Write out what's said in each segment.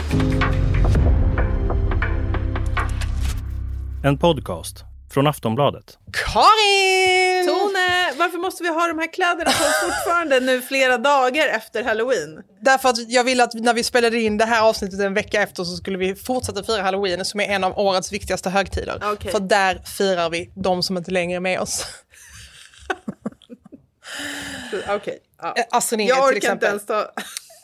En podcast från Aftonbladet. Karin! Tone, varför måste vi ha de här kläderna på fortfarande nu flera dagar efter Halloween? Därför att jag ville att när vi spelade in det här avsnittet en vecka efter så skulle vi fortsätta fira Halloween som är en av årets viktigaste högtider. Okay. För där firar vi de som inte längre är med oss. Okej. Ja. Astrid Lindgren jag till orkar inte exempel. ens ta...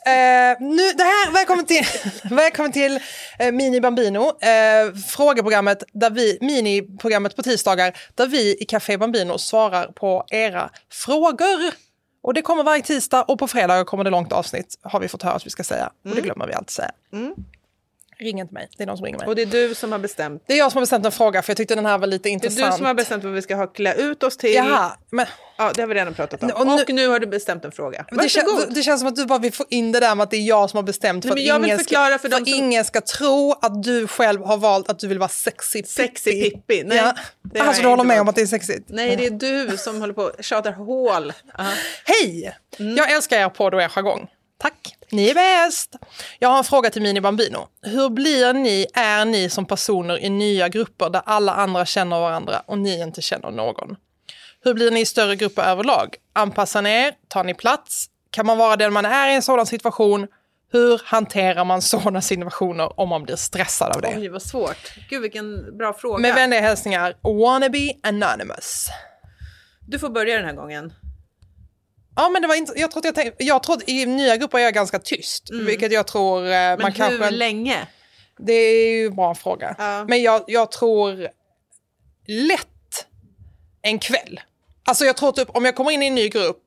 Välkommen till Mini Bambino, frågeprogrammet miniprogrammet på tisdagar där vi i Café Bambino svarar på era frågor. Och det kommer varje tisdag och på fredag kommer det långt avsnitt har vi fått höra att vi ska säga. Och det glömmer vi alltid säga. Ring inte mig, det är någon som ringer mig. Och det är du som har bestämt. Det är jag som har bestämt en fråga för jag tyckte den här var lite intressant. Det är du som har bestämt vad vi ska klä ut oss till. Jaha, men... Ja, det har vi redan pratat om. Och nu har du bestämt en fråga. Det känns som att du bara vill få in det där med att det är jag som har bestämt. Nej, men jag vill förklara för dem som... ingen ska tro att du själv har valt att du vill vara sexy Pippi. Nej, ja. Alltså du håller med om att det är sexigt? Nej, det är du som håller på och tjatar hål. Hej! Jag älskar er podd och er jargong. Tack, ni är bäst. Jag har en fråga till Mini Bambino. Hur är ni som personer i nya grupper där alla andra känner varandra och ni inte känner någon? Hur blir ni i större grupper överlag? Anpassar ni er? Tar ni plats? Kan man vara den man är i en sådan situation? Hur hanterar man sådana situationer om man blir stressad av det? Oj, vad svårt. Gud, vilken bra fråga. Med vänliga hälsningar, Wannabe Anonymous. Du får börja den här gången. Ja, men det var inte, jag tror att i nya grupper är jag ganska tyst. Vilket jag tror men man kanske... hur länge? Det är ju en bra fråga. Men jag tror lätt en kväll. Alltså jag tror typ om jag kommer in i en ny grupp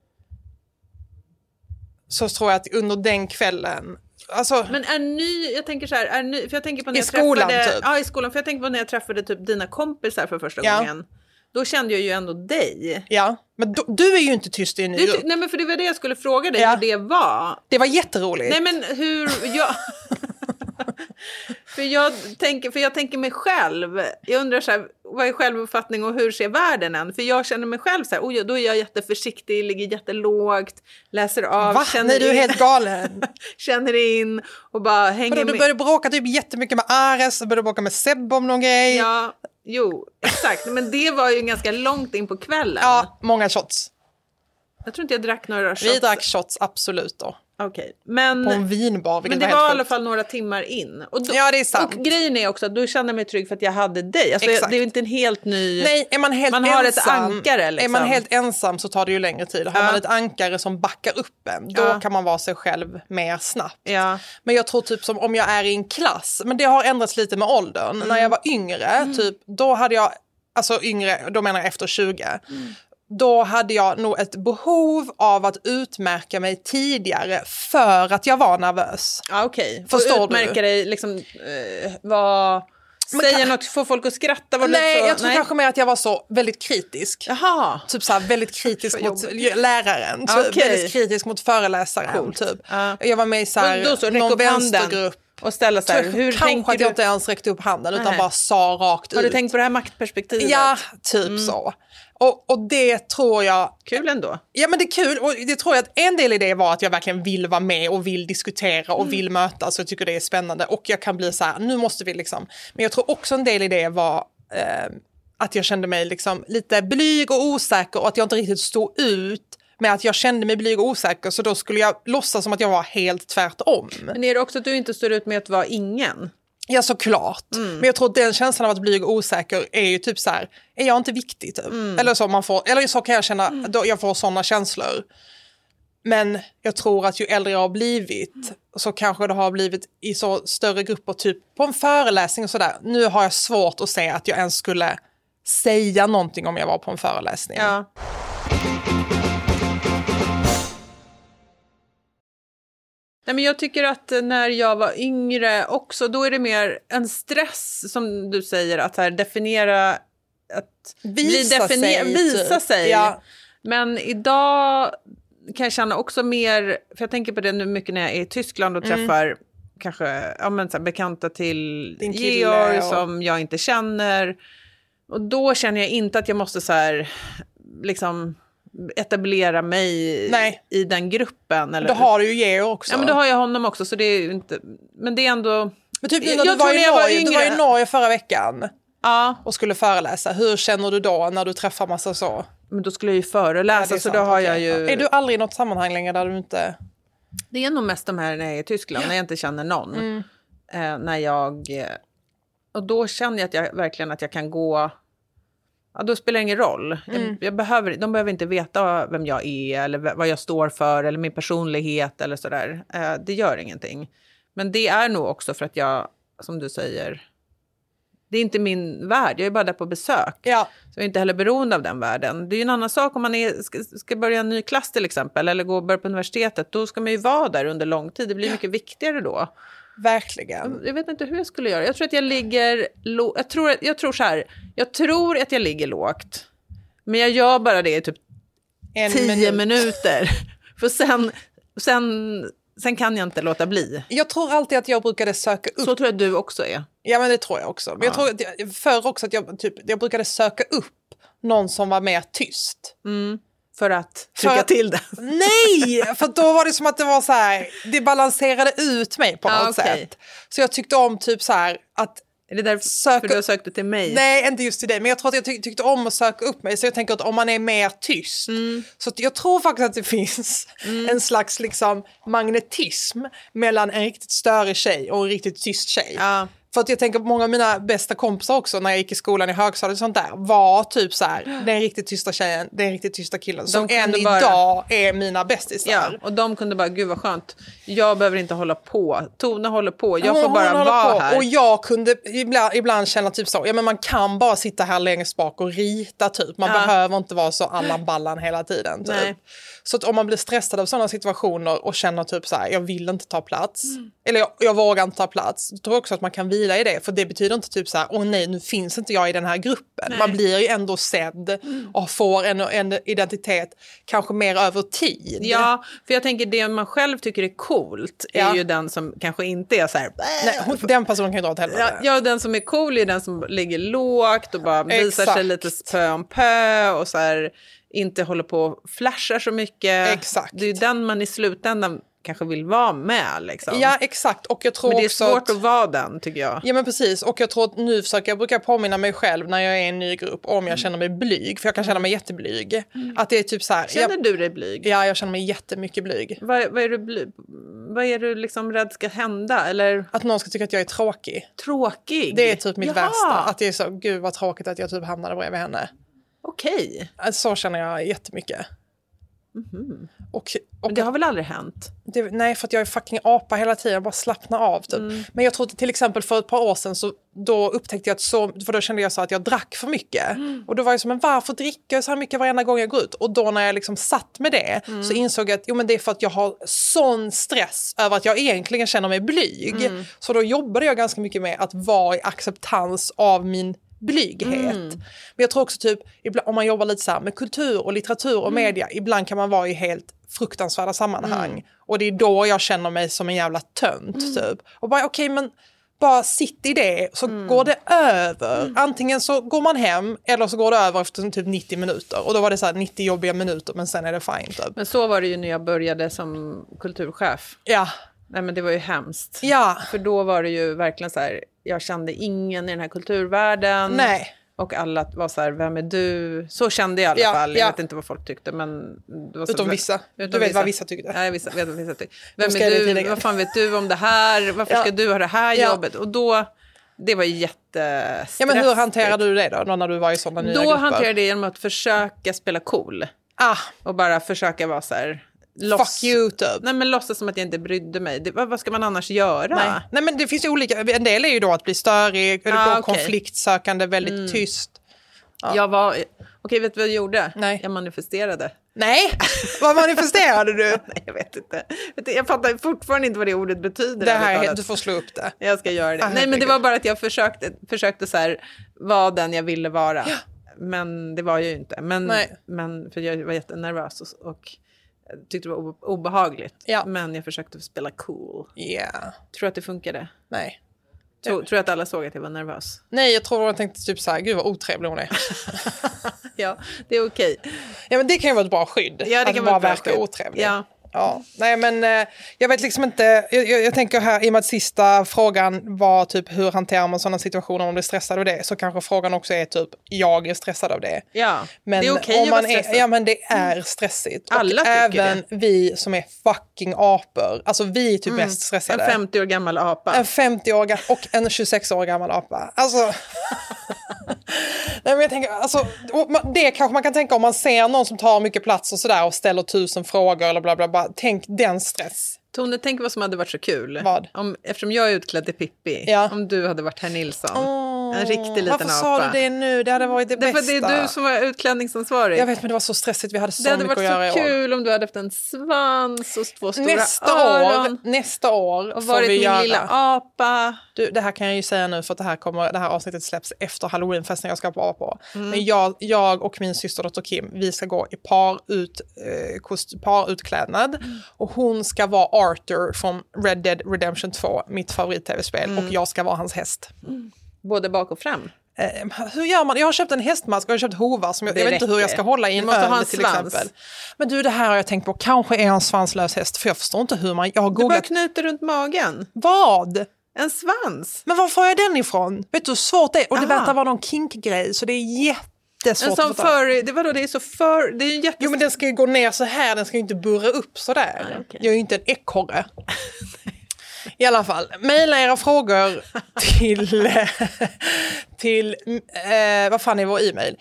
så tror jag att under den kvällen... Alltså, men jag tänker så här, för jag tänker på när i skolan träffade, typ. Ja, i skolan. För jag tänker på när jag träffade typ dina kompisar för första gången. Då kände jag ju ändå dig. Ja, men du är ju inte tyst i en ny grupp. Nej, men för det var det jag skulle fråga dig hur det var. Det var jätteroligt. Nej, men hur... för jag tänker mig själv. Jag undrar så här, vad är självuppfattning och hur ser världen än? För jag känner mig själv så här, då är jag jätteförsiktig, ligger jättelågt, läser av. Va? Nej, du är helt galen. Känner in och bara hänger med. Du började bråka typ jättemycket med Ares, du började bråka med Seb om någon grej. Ja, jo, exakt. Men det var ju ganska långt in på kvällen. Ja, många shots. Jag tror inte jag drack några shots. Vi drack shots, absolut då. Okej, men... På en vinbar, men det var i alla fall några timmar in. Ja, det är sant. Och grejen är också att du känner mig trygg för att jag hade dig. Alltså, det är inte en helt ny... Nej, är man helt man ensam, har ett ankare liksom. Är man helt ensam så tar det ju längre tid. Har man ett ankare som backar upp en, då kan man vara sig själv mer snabbt. Ja. Men jag tror typ som om jag är i en klass, men det har ändrats lite med åldern. När jag var yngre, typ, då hade jag, alltså yngre, då menar jag efter 20. Då hade jag nog ett behov av att utmärka mig tidigare för att jag var nervös. Ja, okej. Förstår utmärka du? dig liksom, säga något, få folk att skratta. Nej, jag tror kanske mer att jag var så väldigt kritisk. Jaha. Typ så här, väldigt kritisk mot läraren. Typ, väldigt kritisk mot föreläsaren. Typ. Jag var med i så här, någon vänstergrupp. Och ställa så här, hur tänker att jag inte ens räckte upp handen utan bara sa rakt ut. Har du tänkt på det här maktperspektivet? Ja, typ så. Och det tror jag... Kul ändå. Ja, men det är kul. Och det tror jag att en del i det var att jag verkligen vill vara med och vill diskutera och vill mötas. Så jag tycker det är spännande. Och jag kan bli så här, nu måste vi liksom... Men jag tror också en del i det var att jag kände mig liksom lite blyg och osäker och att jag inte riktigt stod ut med att jag kände mig blyg och osäker. Så då skulle jag låtsas som att jag var helt tvärtom. Men är det också att du inte står ut med att vara ingen? Ja, såklart. Men jag tror att den känslan av att bli osäker är ju typ så här, är jag inte viktig typ? Eller så kan jag känna, då jag får sådana känslor. Men jag tror att ju äldre jag har blivit så kanske det har blivit i så större grupper typ på en föreläsning och sådär. Nu har jag svårt att se att jag ens skulle säga någonting om jag var på en föreläsning. Ja. Nej, men jag tycker att när jag var yngre också, då är det mer en stress som du säger, att här definiera, att visa sig. Ja. Men idag kan jag känna också mer, för jag tänker på det nu mycket när jag är i Tyskland och träffar kanske så här, bekanta till Georg som jag inte känner. Och då känner jag inte att jag måste så här liksom etablera mig i den gruppen. Eller? Då har du ju Georg också. Ja, men då har jag honom också, så det är ju inte... Men det är ändå... Men typ när du var i Norge förra veckan och skulle föreläsa. Hur känner du då när du träffar massa så? Men då skulle jag ju föreläsa, så då har jag ju... Är du aldrig i något sammanhang längre där du inte... Det är nog mest de här när jag är i Tyskland, när jag inte känner någon. När jag... Och då känner jag att jag verkligen att jag kan gå... Ja, då spelar det ingen roll. De behöver inte veta vem jag är eller vad jag står för eller min personlighet eller sådär. Det gör ingenting. Men det är nog också för att jag, som du säger, det är inte min värld. Jag är bara där på besök. Ja. Så jag är inte heller beroende av den världen. Det är ju en annan sak om man ska börja en ny klass till exempel eller börja på universitetet. Då ska man ju vara där under lång tid. Det blir mycket viktigare då. Verkligen. Jag vet inte hur jag skulle göra. Jag tror att jag ligger... Jag tror så här. Jag tror att jag ligger lågt. Men jag gör bara det i typ 10 minuter. För sen kan jag inte låta bli. Jag tror alltid att jag brukade söka upp. Så tror jag du också är. Ja, men det tror jag också. Men jag tror att förr också att jag brukade söka upp någon som var mer tyst. För att trycka till det. Nej, för då var det som att det var så här, det balanserade ut mig på något sätt. Så jag tyckte om typ så här att... Är det därför du sökte till mig? Nej, inte just till dig. Men jag tror att jag tyckte om att söka upp mig. Så jag tänker att om man är mer tyst. Så jag tror faktiskt att det finns en slags liksom magnetism mellan en riktigt störig tjej och en riktigt tyst tjej. Ja. För att jag tänker på många av mina bästa kompisar också när jag gick i skolan i högstadiet och sånt där var typ så här, den riktigt tysta tjejen, den riktigt tysta killen som än idag är mina bästisar. Ja, och de kunde bara, gud vad skönt. Jag behöver inte hålla på. Tone håller på. Jag får bara vara här. Och jag kunde ibland känna typ så, ja men man kan bara sitta här längst bak och rita typ. Man behöver inte vara så Allan Ballan hela tiden typ. Nej. Så att om man blir stressad av sådana situationer och känner typ så här, jag vill inte ta plats. Eller jag vågar inte ta plats. Då tror jag också att man kan vila i det. För det betyder inte typ så här, åh nej, nu finns inte jag i den här gruppen. Nej. Man blir ju ändå sedd och får en identitet kanske mer över tid. Ja, för jag tänker det man själv tycker är coolt är ju den som kanske inte är så här... Nej, den personen kan ju dra åt helvete. Ja, den som är cool är den som ligger lågt och bara visar sig lite pö om pö och så här... inte håller på och flashar så mycket. Exakt. Det är den man i slutändan kanske vill vara med. Liksom. Ja, exakt. Och jag tror men det är också svårt att vara den, tycker jag. Ja, men precis. Och jag tror att nu jag brukar påminna mig själv när jag är i en ny grupp om jag känner mig blyg. För jag kan känna mig jätteblyg. Att det är typ så här... Känner du dig blyg? Ja, jag känner mig jättemycket blyg. Vad är du blyg? Vad är du liksom rädd ska hända? Eller? Att någon ska tycka att jag är tråkig. Tråkig? Det är typ mitt värsta. Att det är så, gud vad tråkigt att jag typ hamnade bredvid henne. Okej. Så känner jag jättemycket. Och det har väl aldrig hänt? Nej, för att jag är fucking apa hela tiden. Bara slappna av typ. Men jag tror att till exempel för ett par år sedan så då upptäckte jag att för då kände jag så att jag drack för mycket. Och då var jag så, men varför dricker jag så här mycket varenda gång jag går ut? Och då när jag liksom satt med det så insåg jag att men det är för att jag har sån stress över att jag egentligen känner mig blyg. Så då jobbade jag ganska mycket med att vara i acceptans av min blyghet. Men jag tror också typ om man jobbar lite så här med kultur och litteratur och media, ibland kan man vara i helt fruktansvärda sammanhang. Och det är då jag känner mig som en jävla tönt typ. Och bara okej, men bara sitt i det så går det över. Antingen så går man hem eller så går det över efter typ 90 minuter. Och då var det så här 90 jobbiga minuter, men sen är det fine typ. Men så var det ju när jag började som kulturchef. Ja. Nej, men det var ju hemskt. Ja. För då var det ju verkligen så här, jag kände ingen i den här kulturvärlden. Nej. Och alla var så här, vem är du? Så kände jag i alla fall. Jag vet inte vad folk tyckte, men... Det var så, utom vissa. Du vet vad vissa tyckte. Ja, jag vet vad vissa tyckte. Vem är du? Vad fan vet du om det här? Varför ska du ha det här jobbet? Och då... Det var jättestressigt. Ja, men hur hanterade du det då när du var i sådana nya grupper? Då hanterade jag det genom att försöka spela cool. Och bara försöka vara så här... Fuck you typ. Nej, men låtsas som att jag inte brydde mig. Vad ska man annars göra? Nej, men det finns ju olika. En del är ju då att bli störig eller konfliktsökande, väldigt tyst. Jag var... Okej, vet du vad jag gjorde? Nej. Jag manifesterade. Nej, vad manifesterade du? Nej, jag vet inte. Jag fattar fortfarande inte vad det ordet betyder. Det här, du får slå upp det. Jag ska göra det. Nej, men det var bara att jag försökte så här, vara den jag ville vara. Ja. Men det var jag ju inte. Men för jag var jättenervös och jag tyckte det var obehagligt. Ja. Men jag försökte spela cool. Tror att det funkade? Nej. Tror att alla såg att jag var nervös? Nej, jag tror att jag tänkte typ så här, gud vad otrevlig hon är. Ja, det är okej. Ja, men det kan ju vara ett bra skydd. Ja, det kan vara vara verka otrevlig. Ja. Ja, nej men jag vet liksom inte, jag tänker här i och med att sista frågan var typ hur hanterar man sådana situationer om man blir stressad av det, så kanske frågan också är typ jag är stressad av det. Ja, men det är okej att vara stressad. Ja, men det är stressigt. Alla och tycker även det. Vi som är fucking apor, alltså vi är typ mest stressade. En 50 år gammal apa. En 50 år och en 26 år gammal apa. Alltså... Nej, men jag tänker, alltså, det kanske man kan tänka om man ser någon som tar mycket plats och sådär och ställer 1000 frågor eller bla bla bla. Tänk den stress. Tone, tänk vad som hade varit så kul. Vad? Eftersom jag är utklädd till Pippi, om du hade varit herr Nilsson. En riktig liten apa. Varför sa du det nu? Det hade varit det bästa. Det är du som var utklädningsansvarig. Jag vet, men det var så stressigt. Vi hade så mycket att göra i år. Det hade varit så kul om du hade haft en svans och 2 stora öron. Nästa år och varit min lilla apa. Du, det här kan jag ju säga nu för att det här avsnittet släpps efter Halloweenfesten jag ska på. Men jag och min systerdotter Kim, vi ska gå i parutklädnad. Och hon ska vara Arthur från Red Dead Redemption 2, mitt favorit-tv-spel. Och jag ska vara hans häst. Både bak och fram. Hur gör man? Jag har köpt en hästmask och jag har köpt hovar som jag vet inte hur jag ska hålla i en öl till exempel. Men du, det här har jag tänkt på. Kanske är jag en svanslös häst, för jag förstår inte hur man... Jag har googlat... Du bara knyter runt magen. Vad? En svans. Men var får jag den ifrån? Vet du hur svårt det är? Och det verkar vara någon kinkgrej, så det är jättesvårt. En sån det är så för... Det är ju Jo, men den ska ju gå ner så här, den ska ju inte burra upp så där. Okay. Jag är ju inte en ekorre. I alla fall, mejla era frågor till vad fan är vår e-mail?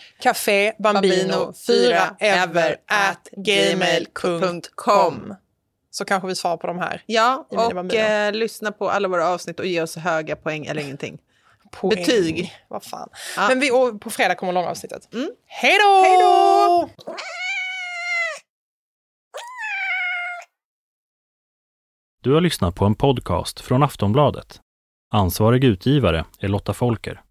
cafébambino4ever@gmail.com. Så kanske vi svarar på de här. Ja, och lyssna på alla våra avsnitt och ge oss höga poäng eller ingenting. Poäng. Betyg. Vad fan. Ja. Men på fredag kommer långa avsnittet. Hej då! Hej då! Du har lyssnat på en podcast från Aftonbladet. Ansvarig utgivare är Lotta Folker.